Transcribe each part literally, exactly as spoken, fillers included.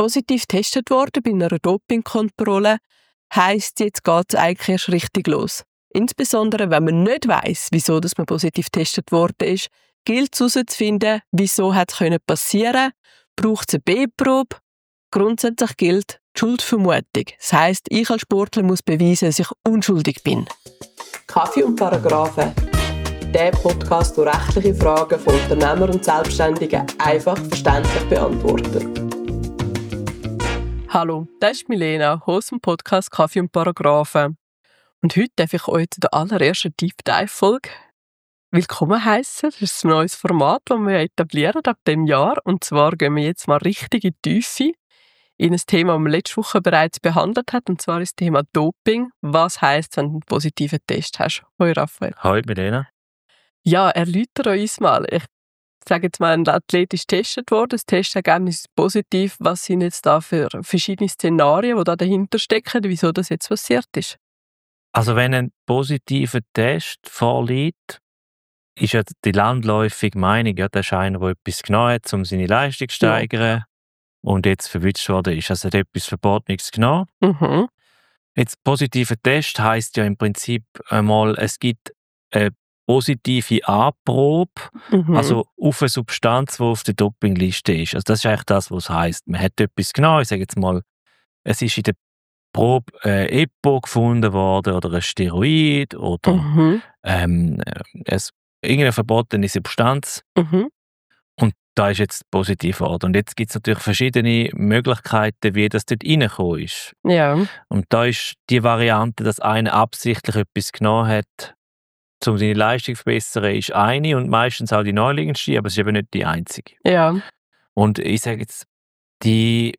positiv getestet worden bei einer Dopingkontrolle, heisst, jetzt geht es eigentlich erst richtig los. Insbesondere, wenn man nicht weiss, wieso dass man positiv getestet worden ist, gilt es herauszufinden, wieso hat es passieren können, braucht es eine B-Probe. Grundsätzlich gilt die Schuldvermutung. Das heisst, ich als Sportler muss beweisen, dass ich unschuldig bin. Kaffee und Paragraphen. Der Podcast, der rechtliche Fragen von Unternehmern und Selbstständigen einfach verständlich beantwortet. Hallo, das ist Milena, Host vom Podcast Kaffee und Paragraphen. Und heute darf ich euch zu der allerersten Deep Dive-Folge willkommen heissen. Das ist ein neues Format, das wir etablieren ab diesem Jahr. Und zwar gehen wir jetzt mal richtig in die Tiefe in ein Thema, das wir letzte Woche bereits behandelt haben. Und zwar ist das Thema Doping. Was heisst, wenn du einen positiven Test hast? Hoi Raphael. Hoi Milena. Ja, erläutere uns mal. Ich sage jetzt mal, ein Athlet ist getestet worden, das Testergebnis ist positiv. Was sind jetzt da für verschiedene Szenarien, die da dahinter stecken, wieso das jetzt passiert ist? Also wenn ein positiver Test vorliegt, ist ja die landläufige Meinung, ja, das ist einer, der etwas genommen hat, um seine Leistung zu steigern, ja, und jetzt verwünscht worden ist. Also er hat etwas Verbotenes genommen. Mhm. Jetzt positiver Test heisst ja im Prinzip einmal, es gibt eine positive Anprobe, mhm. also auf eine Substanz, die auf der Dopingliste ist. Also das ist eigentlich das, was es heisst. Man hat etwas genommen, ich sage jetzt mal, es ist in der Probe ein äh, Epo gefunden worden oder ein Steroid oder mhm. ähm, es, irgendeine verbotene Substanz. Mhm. Und da ist jetzt positiv geworden. Und jetzt gibt es natürlich verschiedene Möglichkeiten, wie das dort reingekommen ist. Ja. Und da ist die Variante, dass einer absichtlich etwas genommen hat, um seine Leistung zu verbessern, ist eine und meistens auch die neuliegendste, aber es ist eben nicht die einzige. Ja. Und ich sage jetzt, die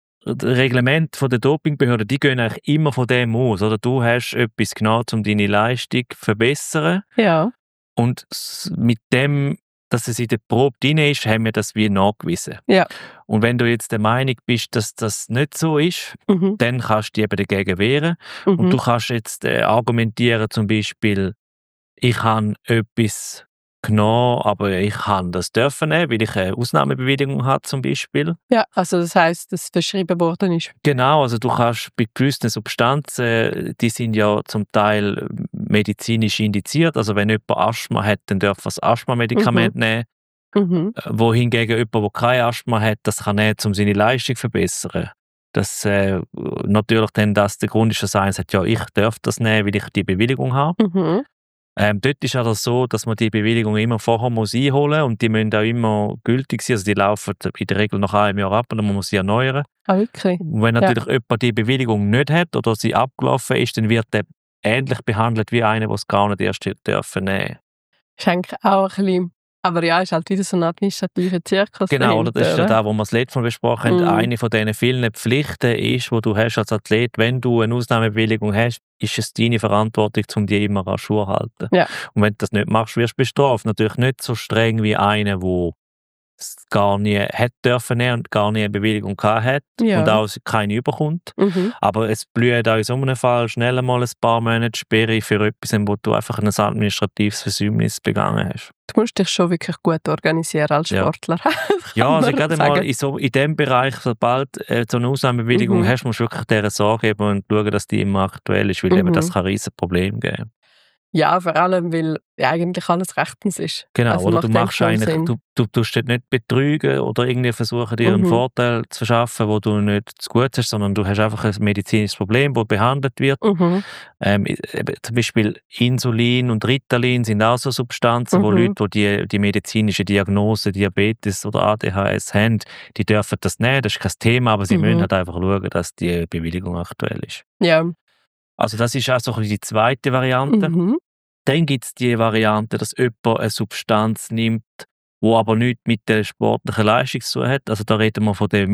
Reglemente der Dopingbehörde, die gehen eigentlich immer von dem aus. Oder? Du hast etwas genommen, um deine Leistung zu verbessern. Ja. Und mit dem, dass es in der Probe drin ist, haben wir das wie nachgewiesen. Ja. Und wenn du jetzt der Meinung bist, dass das nicht so ist, mhm. dann kannst du dich eben dagegen wehren. Mhm. Und du kannst jetzt äh, argumentieren, zum Beispiel, ich habe etwas genommen, aber ich kann das dürfen nehmen, weil ich eine Ausnahmebewilligung habe zum Beispiel. Ja, also das heisst, dass es verschrieben worden ist. Genau, also du kannst bei gewissen Substanzen, die sind ja zum Teil medizinisch indiziert, also wenn jemand Asthma hat, dann darf er das Asthma-Medikament mhm. nehmen. Mhm. Wohingegen jemand, der kein Asthma hat, das kann nehmen, um seine Leistung zu verbessern. Das äh, natürlich dann, dass der Grund ist, dass einer sagt, ja, ich darf das nehmen, weil ich die Bewilligung habe. Mhm. Ähm, dort ist es so, dass man die Bewilligung immer vorher muss einholen muss und die müssen auch immer gültig sein. Also die laufen in der Regel nach einem Jahr ab und dann muss man sie erneuern. Ah, wirklich? Und wenn natürlich ja. jemand die Bewilligung nicht hat oder sie abgelaufen ist, dann wird der ähnlich behandelt wie einer, der es gar nicht erst dürfen nehmen. Ist eigentlich auch ein bisschen... Aber ja, ist halt wieder so ein administrativer Zirkus. Genau, dahinter, oder das ist ja da, wo wir das letzte Mal besprochen haben. Mm. Eine von diesen vielen Pflichten ist, die du hast als Athlet, wenn du eine Ausnahmebewilligung hast, ist es deine Verantwortung, um die immer an Schuhe zu halten. Ja. Und wenn du das nicht machst, wirst du bestraft. Natürlich nicht so streng wie einer, der es gar nie hätte dürfen nehmen und gar nie eine Bewilligung gehabt hat ja. und auch keine überkommt. Mhm. Aber es blüht auch in so einem Fall schnell mal ein paar Monate Sperre für etwas, wo du einfach ein administratives Versäumnis begangen hast. Du musst dich schon wirklich gut organisieren als Sportler. Ja, ja also gerade sagen. mal in, so, in dem Bereich, sobald äh, so eine Ausnahmebewilligung mhm. hast, musst du wirklich dieser Sorge geben und schauen, dass die immer aktuell ist, weil mhm. eben das kann ein riesen Problem geben. Ja, vor allem, weil ja, eigentlich alles rechtens ist. Genau, also oder du machst eigentlich, Sinn. du, du tust dich nicht betrügen oder irgendwie versuchen, dir einen mhm. Vorteil zu verschaffen, wo du nicht zu gut hast, sondern du hast einfach ein medizinisches Problem, das behandelt wird. Mhm. Ähm, zum Beispiel Insulin und Ritalin sind auch so Substanzen, mhm. wo Leute, die, die die medizinische Diagnose Diabetes oder A D H S haben, die dürfen das nehmen, das ist kein Thema, aber sie mhm. müssen halt einfach schauen, dass die Bewilligung aktuell ist. Ja. Also das ist auch so die zweite Variante. Mhm. Dann gibt es die Variante, dass jemand eine Substanz nimmt, die aber nichts mit der sportlichen Leistung zu tun hat. Also da reden wir von den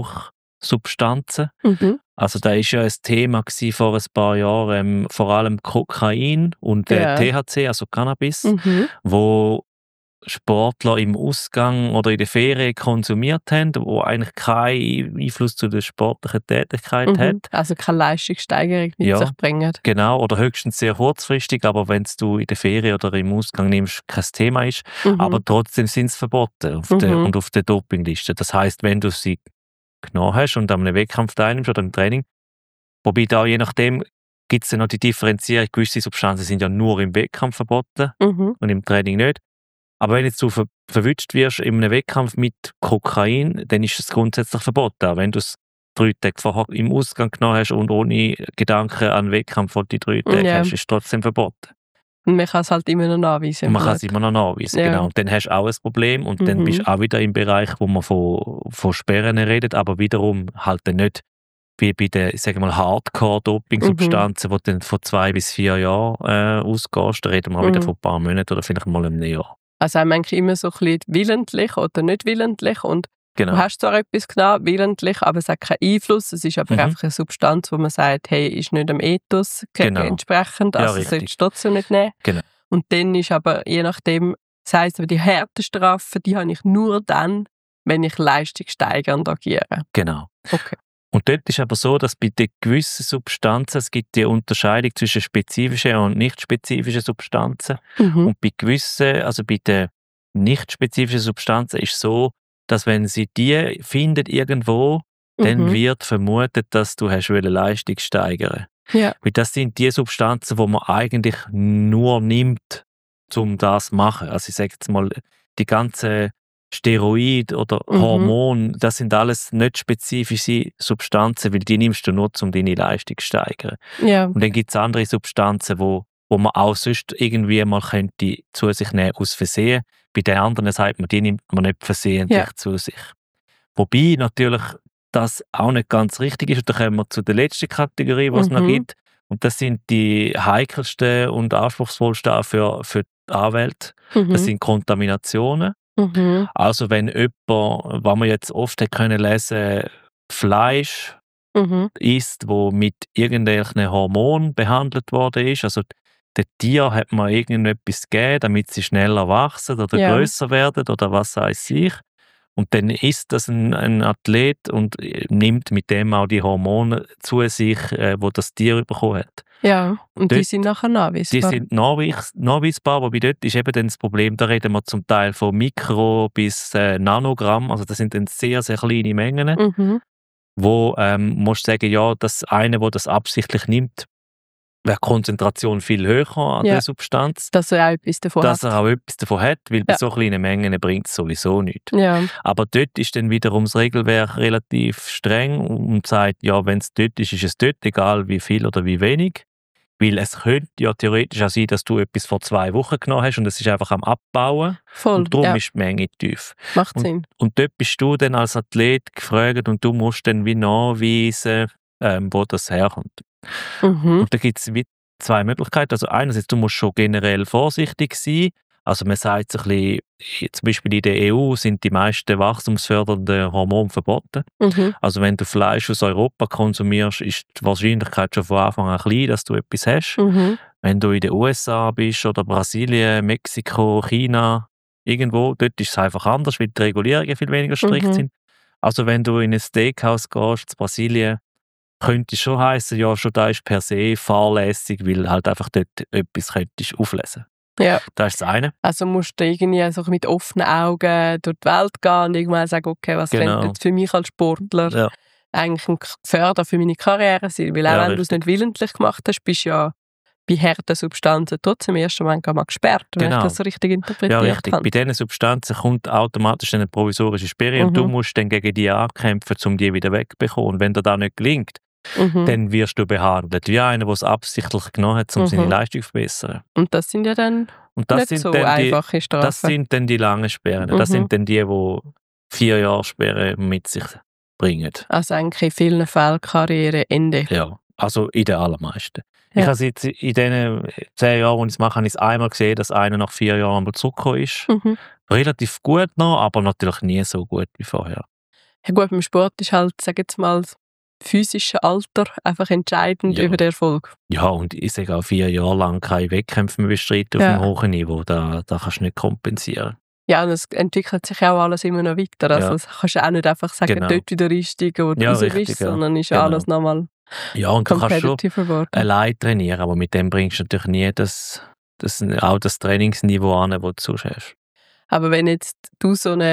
Missbrauchssubstanzen. Mhm. Also da war ja ein Thema vor ein paar Jahren, ähm, vor allem Kokain und äh, ja. T H C, also Cannabis, mhm. wo Sportler im Ausgang oder in der Ferien konsumiert haben, wo eigentlich keinen Einfluss zu der sportlichen Tätigkeit mhm. hat. Also keine Leistungssteigerung mit ja, sich bringen. Genau, oder höchstens sehr kurzfristig, aber wenn es du in der Ferien oder im Ausgang nimmst, kein Thema ist. Mhm. Aber trotzdem sind sie verboten auf mhm. der, und auf der Dopingliste. Das heisst, wenn du sie genommen hast und an einem Wettkampf teilnimmst oder im Training. Wobei da je nachdem gibt es dann noch die Differenzierung, gewisse Substanzen sind ja nur im Wettkampf verboten Mhm. und im Training nicht. Aber wenn jetzt du ver verwünscht wirst in einem Wettkampf mit Kokain, dann ist es grundsätzlich verboten. Auch wenn du es drei Tage vorher im Ausgang genommen hast und ohne Gedanken an den Wettkampf, den du die drei Tage Ja. hast, ist es trotzdem verboten. Und man kann es halt immer noch nachweisen. Und man im kann es Blut. immer noch nachweisen, Ja. genau. Und dann hast du auch ein Problem und dann Mhm. bist du auch wieder im Bereich, wo man von, von Sperren redet, aber wiederum halt dann nicht wie bei den, ich sage mal, Hardcore-Doping-Substanzen, Mhm. die dann von zwei bis vier Jahren äh, ausgehst. Da reden wir auch Mhm. wieder von ein paar Monaten oder vielleicht mal einem Jahr. Also haben eigentlich immer so ein bisschen willentlich oder nicht willentlich und Genau. du hast zwar etwas genommen, willentlich, aber es hat keinen Einfluss. Es ist aber Mhm. einfach eine Substanz, wo man sagt, hey, ist nicht dem Ethos ge- Genau. entsprechend, Ja, also richtig. solltest du trotzdem nicht nehmen. Genau. Und dann ist aber, je nachdem, das heisst aber, die Härtestrafen, die habe ich nur dann, wenn ich leistungssteigernd agiere. Genau. Okay. Und dort ist aber so, dass bei den gewissen Substanzen, es gibt die Unterscheidung zwischen spezifischen und nicht spezifischen Substanzen. Mhm. Und bei gewissen, also bei den nicht spezifischen Substanzen ist es so, dass wenn sie die findet irgendwo, dann Mhm. wird vermutet, dass du hast wollen Leistung steigern. Ja. Weil das sind die Substanzen, die man eigentlich nur nimmt, um das zu machen. Also ich sage jetzt mal, die ganzen Steroid oder Mhm. Hormone, das sind alles nicht spezifische Substanzen, weil die nimmst du nur, um deine Leistung zu steigern. Ja. Und dann gibt es andere Substanzen, wo, wo man auch sonst irgendwie mal könnte zu sich nehmen aus Versehen. Bei den anderen sagt man, die nimmt man nicht versehentlich Ja. zu sich. Wobei natürlich das auch nicht ganz richtig ist. Und da kommen wir zu der letzten Kategorie, die es noch Mhm. gibt. Und das sind die heikelsten und anspruchsvollsten auch für, für die Anwälte. Mhm. Das sind Kontaminationen. Mhm. Also wenn jemand, was man jetzt oft hat können lesen, Fleisch Mhm. isst, wo mit irgendwelchen Hormonen behandelt worden ist, also den Tier hat man irgendetwas gegeben, damit sie schneller wachsen oder Ja. grösser werden oder was weiß ich. Und dann isst das ein, ein Athlet und äh, nimmt mit dem auch die Hormone zu sich, äh, wo das Tier bekommen hat. Ja. Und die Dort- sind nachher nachweisbar. Die sind nachweis nachweisbar, wobei dort ist eben dann das Problem, da reden wir zum Teil von Mikro- bis äh, Nanogramm, also das sind dann sehr, sehr kleine Mengen, Mhm. wo ähm, musst sagen, ja, das eine, wo das absichtlich nimmt, wäre die Konzentration viel höher an Ja. der Substanz, Dass er auch etwas davon dass hat. er auch etwas davon hat, weil bei Ja. so kleinen Mengen bringt es sowieso nichts. Ja. Aber dort ist dann wiederum das Regelwerk relativ streng und sagt, ja, wenn es dort ist, ist es dort, egal wie viel oder wie wenig. Weil es könnte ja theoretisch auch sein, dass du etwas vor zwei Wochen genommen hast und es ist einfach am Abbauen. Voll. Und darum Ja. ist die Menge tief. Macht Und, Sinn. und dort bist du dann als Athlet gefragt und du musst dann wie nachweisen, ähm, wo das herkommt. Mhm. Und da gibt es zwei Möglichkeiten. Also einerseits, du musst schon generell vorsichtig sein. Also man sagt so ein bisschen, zum Beispiel in der E U sind die meisten wachstumsfördernden Hormone verboten. Mhm. Also wenn du Fleisch aus Europa konsumierst, ist die Wahrscheinlichkeit schon von Anfang an klein, dass du etwas hast. Mhm. Wenn du in den U S A bist oder Brasilien, Mexiko, China, irgendwo, dort ist es einfach anders, weil die Regulierungen viel weniger strikt Mhm. sind. Also wenn du in ein Steakhouse gehst, in Brasilien, könnte es schon heißen, ja, schon da ist per se fahrlässig, weil halt einfach dort etwas könntest auflesen. Ja. Das ist das eine. Also musst du irgendwie so mit offenen Augen durch die Welt gehen und irgendwann sagen, okay, was Genau. könnte jetzt für mich als Sportler Ja, eigentlich ein Gefährder für meine Karriere sein? Weil auch Ja, wenn du es richtig. nicht willentlich gemacht hast, bist du ja bei harten Substanzen trotzdem im ersten Moment mal gesperrt, wenn Genau. ich das richtig interpretiert ja richtig. habe. Bei diesen Substanzen kommt automatisch eine provisorische Sperre und Mhm. du musst dann gegen die ankämpfen, um die wieder wegzubekommen. Und wenn dir das nicht gelingt, Mhm. dann wirst du behandelt wie einer, der es absichtlich genommen hat, um seine Mhm. Leistung zu verbessern. Und das sind ja dann Und das nicht sind so dann die, einfache Strafen. das sind dann die langen Sperren. Das Mhm. sind dann die, die vier Jahre Sperre mit sich bringen. Also eigentlich in vielen Fällen Karriereende. Ja, also in den allermeisten. Ja. Ich habe es jetzt in den zehn Jahren, die ich es mache, habe ich es einmal gesehen, dass einer nach vier Jahren mal zurückgekommen ist. Mhm. Relativ gut noch, aber natürlich nie so gut wie vorher. Ja gut, beim Sport ist halt, sag jetzt mal, das physische Alter einfach entscheidend Ja. über den Erfolg. Ja, und ich sage auch vier Jahre lang keine Wettkämpfe mehr bestreiten auf Ja. einem hohen Niveau. Da, da kannst du nicht kompensieren. Ja, und es entwickelt sich auch alles immer noch weiter. Also Ja. das kannst du auch nicht einfach sagen, Genau. dort wieder einsteigen, wo du Ja, raus richtig, bist, ja. sondern ist Genau. alles nochmal Ja, und du kannst schon competitiver geworden. allein trainieren, aber mit dem bringst du natürlich nie das, das, auch das Trainingsniveau an, das du sonst hast. Aber wenn jetzt du so eine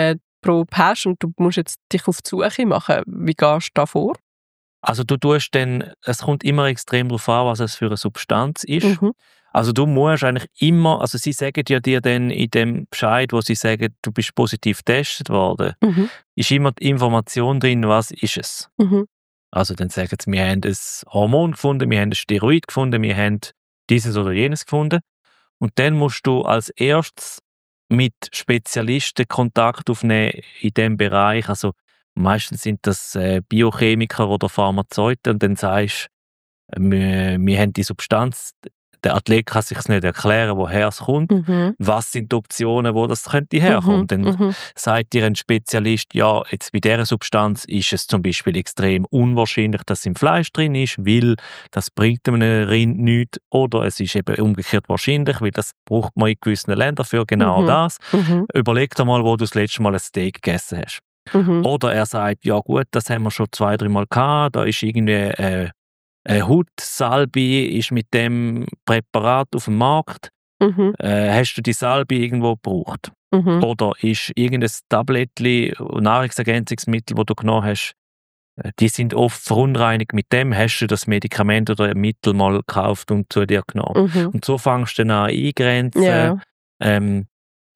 Probe hast und du musst jetzt dich auf die Suche machen, wie gehst du da vor? Also du tust dann, es kommt immer extrem darauf an, was es für eine Substanz ist. Mhm. Also du musst eigentlich immer, also sie sagen ja dir dann in dem Bescheid, wo sie sagen, du bist positiv getestet worden, Mhm. ist immer die Information drin, was ist es. Mhm. Also dann sagen sie, wir haben ein Hormon gefunden, wir haben ein Steroid gefunden, wir haben dieses oder jenes gefunden. Und dann musst du als erstes mit Spezialisten Kontakt aufnehmen in diesem Bereich. Also meistens sind das äh, Biochemiker oder Pharmazeuten und dann sagst du, wir, wir haben die Substanz, der Athlet kann sich nicht erklären, woher es kommt. Mhm. Was sind die Optionen, wo das könnte herkommen? Mhm. Dann Mhm. sagt dir ein Spezialist, ja, jetzt bei dieser Substanz ist es zum Beispiel extrem unwahrscheinlich, dass es im Fleisch drin ist, weil das bringt einem Rind nichts. Oder es ist eben umgekehrt wahrscheinlich, weil das braucht man in gewissen Ländern für genau Mhm. das. Mhm. Überleg dir mal, wo du das letzte Mal ein Steak gegessen hast. Mhm. Oder er sagt, ja gut, das haben wir schon zwei, dreimal gehabt, da ist irgendwie äh, eine Hautsalbe ist mit dem Präparat auf dem Markt. Mhm. Äh, hast du die Salbe irgendwo gebraucht? Mhm. Oder ist irgendein Tablettchen, Nahrungsergänzungsmittel, das du genommen hast, äh, die sind oft verunreinigt mit dem, hast du das Medikament oder ein Mittel mal gekauft und zu dir genommen. Mhm. Und so fängst du dann an eingrenzen, Ja. ähm,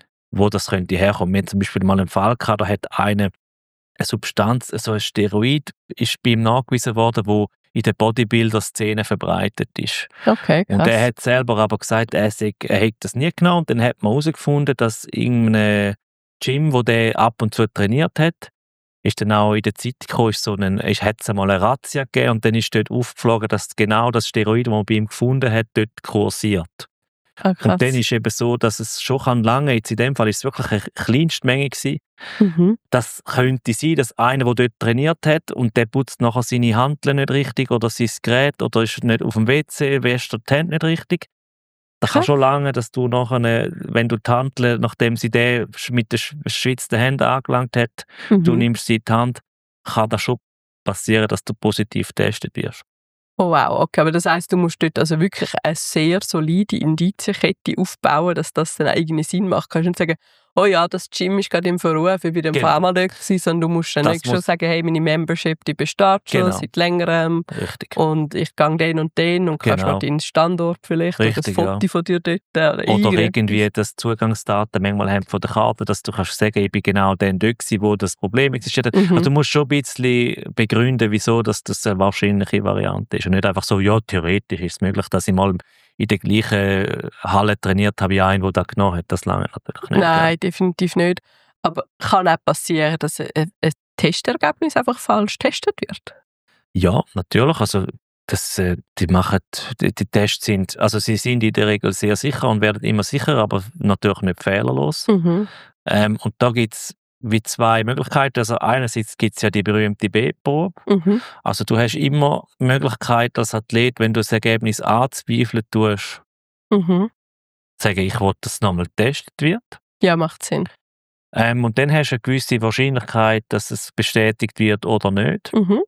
wo das könnte herkommen. Wir haben zum Beispiel mal einen Fall gehabt, da hat eine, eine Substanz, so ein Steroid, ist bei ihm nachgewiesen worden, wo in der Bodybuilder-Szene verbreitet ist. Okay, krass. Und er hat selber aber gesagt, er, sei, er hätte das nie genommen. Und dann hat man herausgefunden, dass in einem Gym, wo der ab und zu trainiert hat, ist dann auch in der Zeitung gekommen, ist so ein, ist, hat es einmal eine Razzia gegeben und dann ist dort aufgeflogen, dass genau das Steroid, das man bei ihm gefunden hat, dort kursiert. Ah, krass. Und dann ist eben so, dass es schon kann lange, jetzt in dem Fall ist es wirklich eine kleinste Menge gewesen. Mhm. Das könnte sein, dass einer, der dort trainiert hat und der putzt nachher seine Hanteln nicht richtig oder sein Gerät oder ist nicht auf dem W C, wäscht er die Hände nicht richtig. Das kann Krass. schon lange, dass du nachher, wenn du die Hanteln, nachdem sie den mit den geschwitzten Händen angelangt hat, du Mhm. nimmst sie in die Hand, kann das schon passieren, dass du positiv getestet wirst. Oh wow, okay, aber das heisst, du musst dort also wirklich eine sehr solide Indizienkette aufbauen, dass das dann auch irgendwie Sinn macht. Du kannst nicht sagen, oh ja, das Gym ist gerade im Verruf, ich bin im Genau. Fall mal dort gewesen, sondern du musst dann Das nicht schon muss- sagen, hey, meine Membership, die besteht schon Genau. seit längerem Richtig. und ich gehe den und den und kannst Genau. mal deinen Standort vielleicht Richtig, oder das Foto ja. von dir dort oder, Oder irgendetwas. irgendwie das Zugangsdaten manchmal haben von der Karte, dass du kannst sagen, ich bin genau dann dort gewesen, wo das Problem existiert. Mhm. Also du musst schon ein bisschen begründen, wieso dass das eine wahrscheinliche Variante ist. Und nicht einfach so, ja, theoretisch ist es möglich, dass ich mal in der gleichen Halle trainiert habe wie einen, der das genommen hat. Das lange natürlich nicht. Nein, definitiv nicht. Aber kann auch passieren, dass ein, ein Testergebnis einfach falsch getestet wird. Ja, natürlich. Also das, äh, die machen, die, die Tests sind, also sie sind in der Regel sehr sicher und werden immer sicherer, aber natürlich nicht fehlerlos. Mhm. Ähm, und da gibt es wie zwei Möglichkeiten. Also einerseits gibt es ja die berühmte B-Probe. Mhm. Also du hast immer die Möglichkeit als Athlet, wenn du das Ergebnis anzweifeln tust, Mhm. sagen, ich will, dass es nochmal getestet wird. Ja, macht Sinn. Ähm, und dann hast du eine gewisse Wahrscheinlichkeit, dass es bestätigt wird oder nicht. Mhm.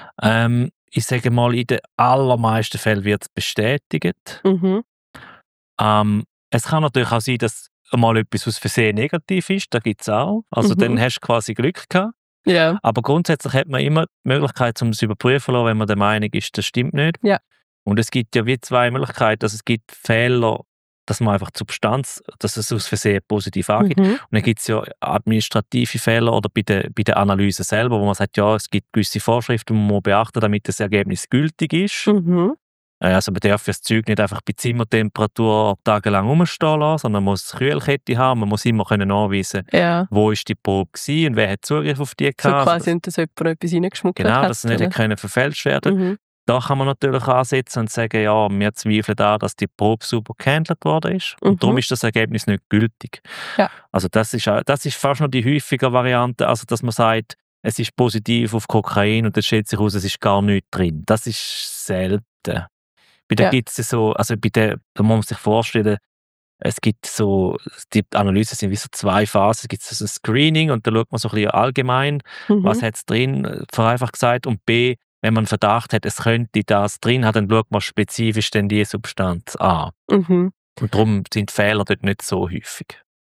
Ähm, ich sage mal, in den allermeisten Fällen wird es bestätigt. Mhm. Ähm, es kann natürlich auch sein, dass mal etwas aus Versehen negativ ist, da gibt es auch. Also Mhm. dann hast du quasi Glück gehabt. Ja. Aber grundsätzlich hat man immer die Möglichkeit, um es zu überprüfen, wenn man der Meinung ist, das stimmt nicht. Ja. Und es gibt ja wie zwei Möglichkeiten. Also es gibt Fehler, dass man einfach die Substanz, dass es aus Versehen positiv angeht. Mhm. Und dann gibt es ja administrative Fehler oder bei der, bei der Analyse selber, wo man sagt, ja, es gibt gewisse Vorschriften, die man muss beachten, damit das Ergebnis gültig ist. Mhm. Äh, Also man darf das Zeug nicht einfach bei Zimmertemperatur tagelang rumstehen lassen, sondern man muss eine Kühlkette haben, man muss immer können anweisen, Ja. wo ist die Probe gewesen und wer hat Zugriff auf die So gehabt. quasi, dass jemand etwas reingeschmuggelt Genau, hat. dass es nicht oder? hätte können verfälscht werden. Mhm. Da kann man natürlich ansetzen und sagen, ja, wir zweifeln an, dass die Probe super gehandelt worden ist. Und Mhm. darum ist das Ergebnis nicht gültig. Ja. Also das ist, auch- das ist fast noch die häufige Variante, also dass man sagt, es ist positiv auf Kokain und dann stellt sich heraus, es ist gar nichts drin. Das ist selten. Bei der Ja. gibt es so, also bei der, da muss man sich vorstellen, es gibt so, die Analysen sind wie so zwei Phasen. Es gibt so ein Screening und da schaut man so ein bisschen allgemein, Mhm. was hat es drin, äh, vereinfacht gesagt. Und B, wenn man Verdacht hat, es könnte das drin haben, dann schaut man spezifisch dann die Substanz an. Mhm. Und darum sind Fehler dort nicht so häufig.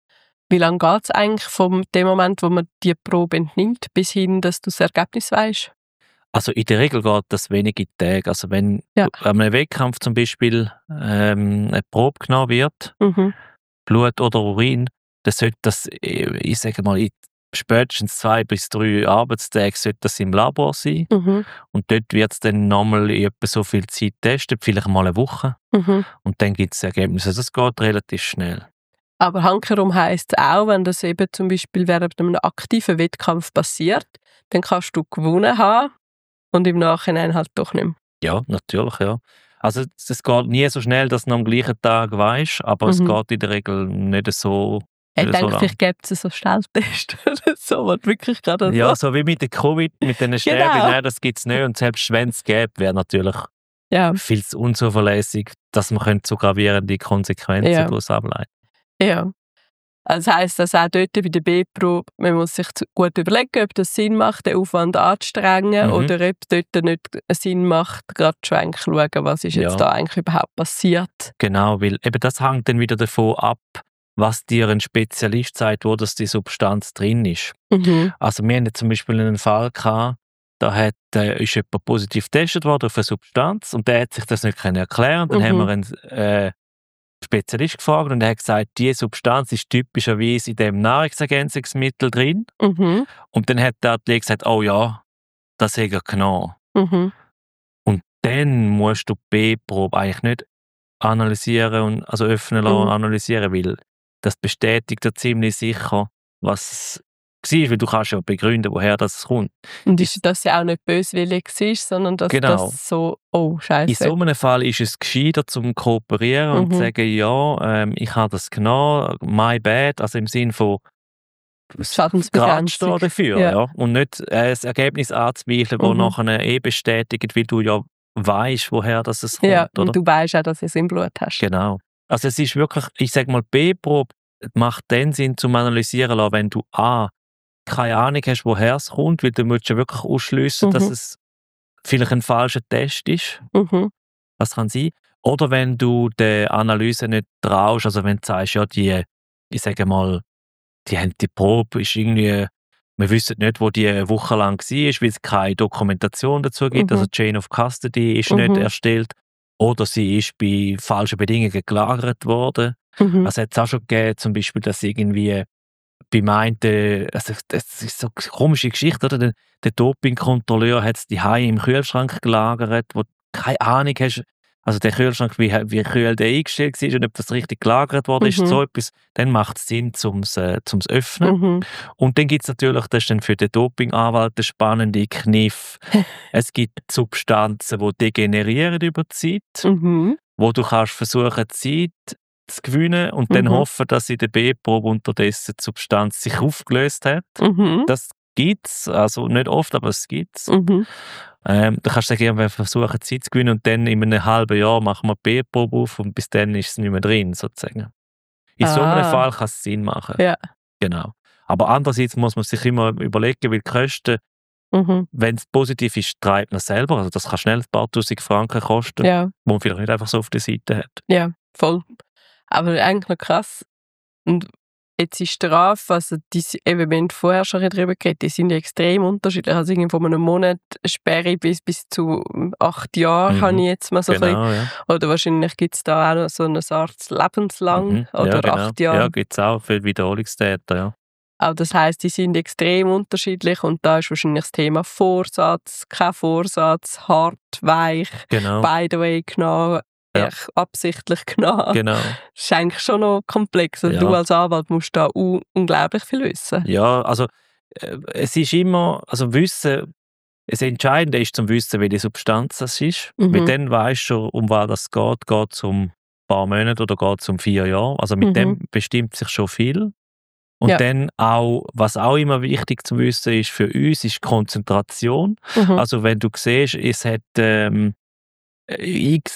Wie lange geht es eigentlich von dem Moment, wo man die Probe entnimmt, bis hin, dass du das Ergebnis weißt? Also in der Regel geht das wenige Tage. Also wenn Ja. an einem Wettkampf zum Beispiel ähm, eine Probe genommen wird, Mhm. Blut oder Urin, dann sollte das, ich sage mal, in spätestens zwei bis drei Arbeitstage sollte das im Labor sein. Mhm. Und dort wird es dann nochmal in etwa so viel Zeit getestet, vielleicht mal eine Woche. Mhm. Und dann gibt es Ergebnisse. Also das geht relativ schnell. Aber hankerum heisst es auch, wenn das eben zum Beispiel während einem aktiven Wettkampf passiert, dann kannst du gewonnen haben und im Nachhinein halt doch nicht mehr. Ja, natürlich, ja. Also es geht nie so schnell, dass du am gleichen Tag weisst, aber Mhm. es geht in der Regel nicht so, Ich nicht so denke, lang. vielleicht gibt es so Schnelltests oder so, was wirklich gerade Ja, so... so wie mit der Covid, mit den Stäbchen, Genau. nein, das gibt es nicht. Und selbst wenn es gäbe, wäre natürlich Ja, viel zu unzuverlässig, dass man könnte so gravierende Konsequenzen Ja. daraus ableiten. ja. Also das heisst, dass auch dort bei der B-Probe, man muss sich zu- gut überlegen, ob das Sinn macht, den Aufwand anzustrengen, Mhm. oder ob es dort nicht Sinn macht, gerade schon eigentlich schauen, was ist jetzt Ja. da eigentlich überhaupt passiert. Genau, weil eben das hängt dann wieder davon ab, was dir ein Spezialist sagt, wo das die Substanz drin ist. Mhm. Also wir hatten zum Beispiel einen Fall gehabt, da hat, äh, ist jemand positiv getestet worden auf eine Substanz und der hat sich das nicht können erklären. Dann Mhm. haben wir einen äh, Spezialist gefragt und er hat gesagt, diese Substanz ist typischerweise in dem Nahrungsergänzungsmittel drin. Mhm. Und dann hat der Athlet gesagt, oh ja, das hat er genommen. Mhm. Und dann musst du die B-Probe eigentlich nicht analysieren und also öffnen lassen und Mhm. analysieren, weil das bestätigt ja ziemlich sicher, was es war, weil du kannst ja begründen, woher das kommt. Und ist das ja auch nicht böswillig war, sondern dass Genau. das so, oh In Scheiße. so einem Fall ist es gescheiter, zum kooperieren und Mhm. zu sagen, ja, ähm, ich habe das genommen, my bad, also im Sinne von Schadensbegrenzung. geradest dafür, Ja. ja. Und nicht äh, das Ergebnis anzweifeln, das Mhm. nachher eh bestätigt, weil du ja weißt, woher das es kommt, Ja, oder? und du weißt auch, dass du es im Blut hast. Genau. Also es ist wirklich, ich sage mal, B-Probe macht den Sinn zum Analysieren lassen, wenn du A, keine Ahnung hast, woher es kommt, weil du musst ja wirklich ausschliessen, Mhm. dass es vielleicht ein falscher Test ist. Mhm. Das kann sein. Oder wenn du der Analyse nicht traust, also wenn du sagst, ja, die, ich sage mal, die haben die Probe ist irgendwie, wir wissen nicht, wo die eine Woche lang war, weil es keine Dokumentation dazu gibt, Mhm. also Chain of Custody ist Mhm. nicht erstellt. Oder sie ist bei falschen Bedingungen gelagert worden. Mhm. Also hat es auch schon gegeben, zum Beispiel, dass irgendwie bei meinten, also das ist so eine komische Geschichte, oder? Der, der Dopingkontrolleur hat es die im Kühlschrank gelagert, wo du keine Ahnung hast, also der Kühlschrank, wie, wie kühl der eingestellt war und ob das richtig gelagert worden ist, Mhm. so etwas, dann macht es Sinn, zum es äh, zum's öffnen. Mhm. Und dann gibt es natürlich, das ist dann für den Dopinganwalt der spannende Kniff, es gibt Substanzen, die degenerieren über die Zeit, Mhm. wo du kannst versuchen, Zeit zu gewinnen und dann Mhm. hoffen, dass in der B-Probe unterdessen die Substanz sich aufgelöst hat. Mhm. Das gibt es, also nicht oft, aber es gibt es. Mhm. Ähm, da kannst du sagen, ja, wir versuchen Zeit zu gewinnen und dann in einem halben Jahr machen wir die B-Probe auf und bis dann ist es nicht mehr drin, sozusagen. In so einem Ah. Fall kann es Sinn machen. Ja. Genau. Aber andererseits muss man sich immer überlegen, weil die Kosten, Mhm. wenn es positiv ist, treibt man selber. Also das kann schnell ein paar tausend Franken kosten, Ja. wo man vielleicht nicht einfach so auf der Seite hat. Ja, voll. Aber eigentlich noch krass. Und jetzt die Strafe, also die, eben, wir haben vorher schon darüber geredet, die sind ja extrem unterschiedlich. Also irgendwie von einem Monat Sperre bis, bis zu acht Jahren, Mhm. habe ich jetzt mal so ein Genau, ja. bisschen. Oder wahrscheinlich gibt es da auch noch so eine Art lebenslang Mhm. oder Ja, genau. acht Jahre. Ja, gibt es auch für Wiederholungstäter, ja. Aber das heisst, die sind extrem unterschiedlich und da ist wahrscheinlich das Thema Vorsatz, kein Vorsatz, hart, weich, Genau, by the way genommen, Ja. echt absichtlich genommen. genau. Das ist eigentlich schon noch komplex. Also Ja. Du als Anwalt musst da u- unglaublich viel wissen. Ja, also äh, es ist immer, also Wissen, das Entscheidende ist zum Wissen, welche Substanz das ist. Mhm. Mit dem weisst du schon, um was das geht. Geht es um ein paar Monate oder geht es um vier Jahre? Also mit Mhm. dem bestimmt sich schon viel. Und Ja. dann auch, was auch immer wichtig zu wissen ist für uns, ist Konzentration. Mhm. Also wenn du siehst, es hat ähm, x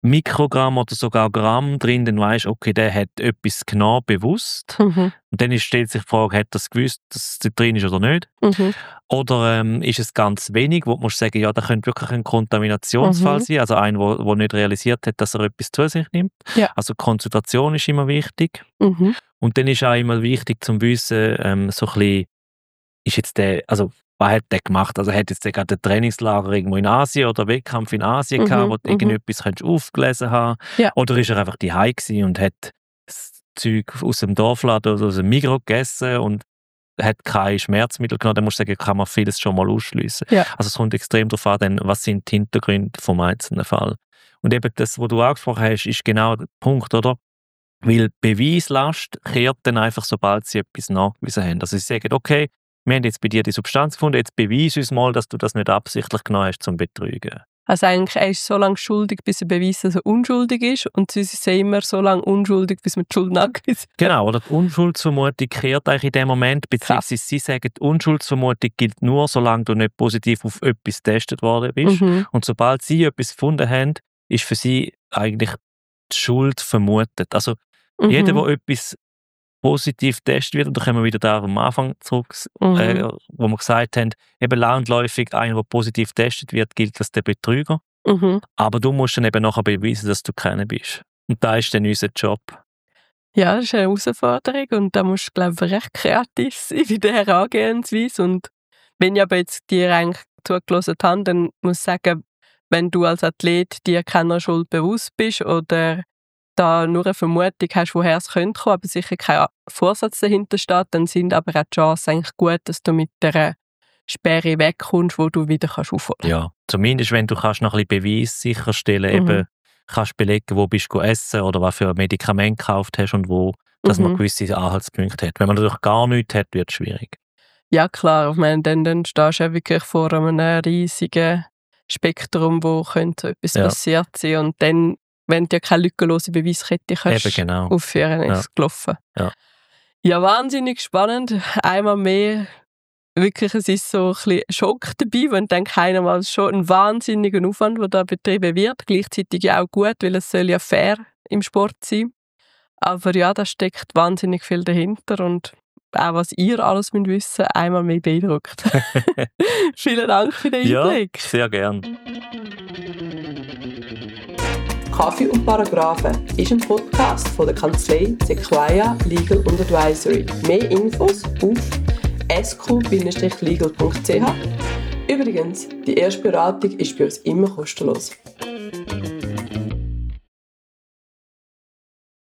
Mikrogramm oder sogar Gramm drin, dann weisst du, okay, der hat etwas genau bewusst. Mhm. Und dann ist, stellt sich die Frage, hat er es gewusst, dass es da drin ist oder nicht? Mhm. Oder ähm, ist es ganz wenig, wo du musst sagen, ja, da könnte wirklich ein Kontaminationsfall Mhm. sein, also einer, der, der nicht realisiert hat, dass er etwas zu sich nimmt. Ja. Also Konzentration ist immer wichtig. Mhm. Und dann ist auch immer wichtig zum Wissen, ähm, so ein bisschen, ist jetzt der, also was hat der gemacht? Also hat jetzt der gerade ein Trainingslager irgendwo in Asien oder einen Wettkampf in Asien Mhm. gehabt, wo du Mhm. irgendetwas könntest aufgelesen haben? Ja. Oder ist er einfach daheim gewesen und hat das Zeug aus dem Dorfladen oder aus dem Migros gegessen und hat keine Schmerzmittel genommen? Dann musst du sagen, kann man vieles schon mal ausschliessen. Ja. Also es kommt extrem darauf an, dann, was sind die Hintergründe vom einzelnen Fall. Und eben das, was du angesprochen hast, ist genau der Punkt, oder? Weil Beweislast kehrt dann einfach, sobald sie etwas nachgewiesen haben. Also sie sagen, okay, wir haben jetzt bei dir die Substanz gefunden, jetzt beweis uns mal, dass du das nicht absichtlich genommen hast, zum Betrügen. Also eigentlich, er ist so lange schuldig, bis er beweist, dass er unschuldig ist. Und sie sind immer so lange unschuldig, bis man die Schuld nachgewiesen hat. Genau, oder die Unschuldsvermutung kehrt eigentlich in dem Moment, beziehungsweise sie sagen, die Unschuldsvermutung gilt nur, solange du nicht positiv auf etwas getestet worden bist. Mhm. Und sobald sie etwas gefunden haben, ist für sie eigentlich die Schuld vermutet. Also Mhm. jeder, der etwas positiv getestet wird, und da kommen wir wieder da am Anfang zurück, Mhm. äh, wo wir gesagt haben, eben landläufig, einer, der positiv getestet wird, gilt als der Betrüger. Mhm. Aber du musst dann eben nachher beweisen, dass du keiner bist. Und da ist dann unser Job. Ja, das ist eine Herausforderung und da musst du, glaube ich, recht kreativ sein bei der Herangehensweise. Und wenn ich aber jetzt dir eigentlich zugelassen habe, dann muss ich sagen, wenn du als Athlet dir keiner Schuld bewusst bist oder da nur eine Vermutung hast, woher es könnte kommen, aber sicher kein Vorsatz dahinter steht, dann sind aber auch die Chancen eigentlich gut, dass du mit der Sperre wegkommst, wo du wieder kannst aufholen kannst. Ja, zumindest wenn du kannst noch ein bisschen Beweis sicherstellen, Mhm. eben kannst belegen, wo bist du essen oder was für ein Medikament gekauft hast und wo, dass man Mhm. gewisse Anhaltspunkte hat. Wenn man natürlich gar nichts hat, wird es schwierig. Ja klar, ich meine, dann, dann stehst du ja wirklich vor einem riesigen Spektrum, wo könnte so etwas Ja. passiert sein. Und dann, wenn du ja keine lückenlose Beweiskette kannst Eben, genau. aufführen, ist Ja. es gelaufen. Ja. Ja, wahnsinnig spannend. Einmal mehr, wirklich, es ist so ein bisschen Schock dabei, wenn dann keiner mal schon ein wahnsinniger Aufwand, der da betrieben wird. Gleichzeitig ja auch gut, weil es soll ja fair im Sport sein. Aber ja, da steckt wahnsinnig viel dahinter und auch was ihr alles müsst wissen, einmal mehr beeindruckt. Vielen Dank für den Ja, Einblick. sehr gern. Kaffee und Paragraphen ist ein Podcast von der Kanzlei Sequoia Legal und Advisory. Mehr Infos auf s q legal punkt c h. Übrigens, die erste Beratung ist bei uns immer kostenlos.